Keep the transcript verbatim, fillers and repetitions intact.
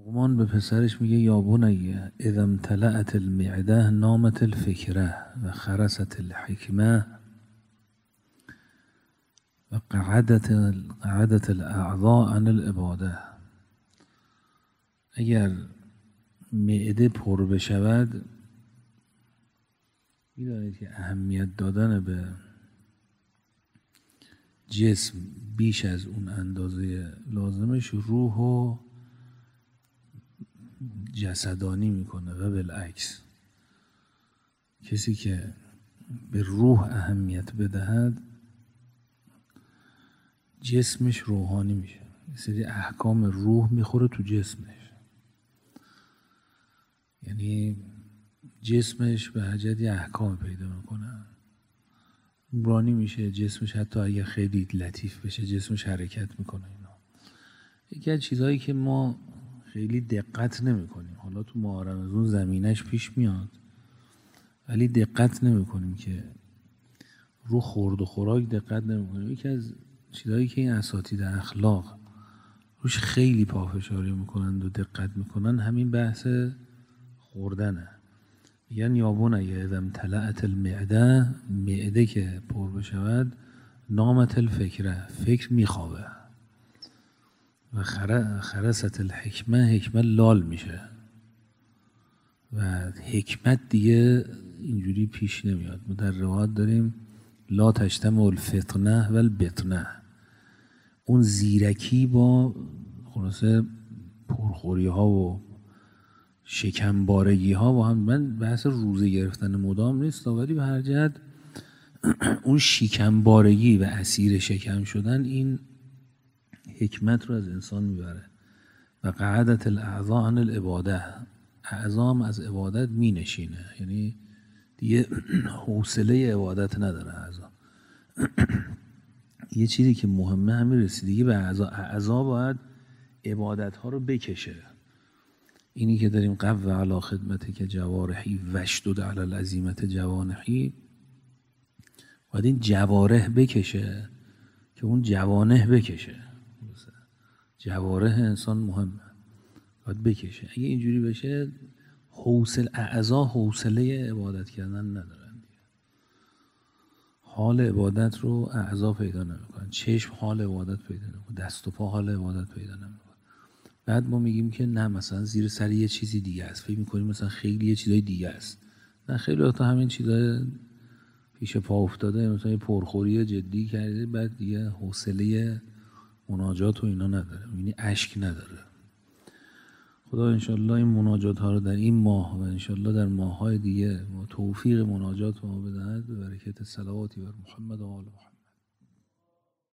لقمان به پسرش میگه یا بنی اذا امتلأت المعده نامت الفکره و خرست الحکمه و قعدت قعدت الاعضاء عن العباده. اگر معده پر بشود، میدانید که اهمیت دادن به جسم بیش از اون اندازه لازمش روح و جسدانی میکنه و بالعکس. کسی که به روح اهمیت بدهد جسمش روحانی میشه، یه سری احکام روح میخوره تو جسمش، یعنی جسمش به حجتی احکام پیدا میکنه، نورانی میشه جسمش، حتی اگه خیلی لطیف بشه جسمش حرکت میکنه. اینا یکی از چیزهایی که ما خیلی دقت نمی کنیم، حالا تو ماه رمضان زمینش پیش میاد ولی دقت نمی کنیم که رو خورد و خوراک دقت نمی کنیم. یکی از چیزهایی که این اساتید اخلاق روش خیلی پافشاری میکنند و دقت میکنن همین بحث خوردنه. یعنی یا بنی اذا امتلأت المعده، معده که پر بشود نامت الفکره، فکر میخوابه و خرست الحکمه، حکمت لال میشه و حکمت دیگه اینجوری پیش نمیاد. ما در روایت داریم لا تجتمع الفطنه و البطنه، اون زیرکی با خلاصه پرخوری ها و شکمبارگی ها با هم. من بحث روزه گرفتن مدام نیست، ولی به هر جهت اون شکمبارگی و اسیر شکم شدن این حکمت رو از انسان میبره. و قعدت الاعضاء عن العباده، اعضام از عبادت می نشینه، یعنی دیگه حوصله عبادت نداره اعضا. یه چیزی که مهمه همین رسیدگی به اعضا. اعضا باید عبادت ها رو بکشه. اینی که داریم قو علی خدمت که جوارحی وشدد علی العزیمت جوانحی، باید این جوارح بکشه که اون جوانح بکشه. جوارح انسان مهمه، باید بکشه. اگه اینجوری بشه حوصله اعضا حوصله عبادت کردن ندارن دیگه. حال عبادت رو اعضا پیدا نمیکنن، چشم حال عبادت پیدا نمیکنه، دست و پا حال عبادت پیدا نمیکنه. بعد ما میگیم که نه مثلا زیر سر یه چیزی دیگه است، فکر میکنیم مثلا خیلی یه چیزای دیگه است. نه، خیلی وقتا همین چیزای پیش پا افتاده، مثلا یه پرخوری جدی کرده بعد دیگه حوصله مناجات و اینا نداره، یعنی اشک نداره. خدا انشالله این مناجات ها رو در این ماه و انشالله در ماه های دیگه توفیق مناجات ما بدهد به برکت صلواتی بر محمد و آل محمد.